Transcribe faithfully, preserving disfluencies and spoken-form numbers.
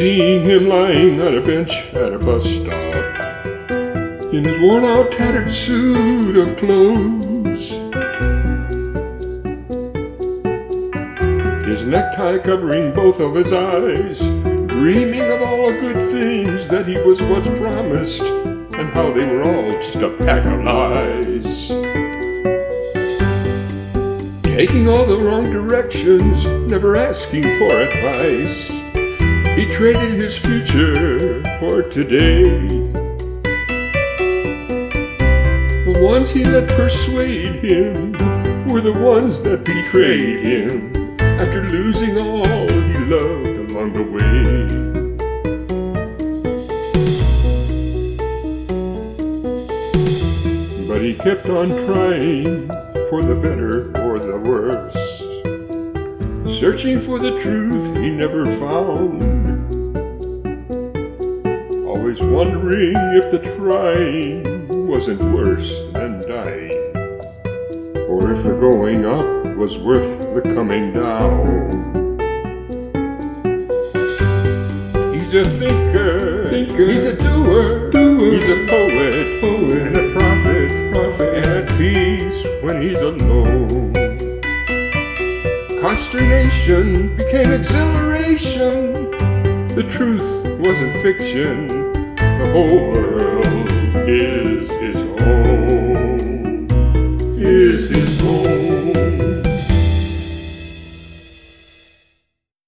seeing him lying on a bench at a bus stop in his worn-out, tattered suit of clothes, his necktie covering both of his eyes, dreaming of all the good things that he was once promised and how they were all just a pack of lies. Taking all the wrong directions, never asking for advice, he traded his future for today. The ones he let persuade him were the ones that betrayed him after losing all he loved along the way. But he kept on trying for the better or the worse, searching for the truth he never found, always wondering if the trying wasn't worse than dying, or if the going up was worth the coming down. He's a thinker, thinker. He's a doer, doer. He's a poet, poet, and a prophet, prophet, and at peace when he's alone. Consternation became exhilaration. The truth wasn't fiction. The whole world is his home, is his home.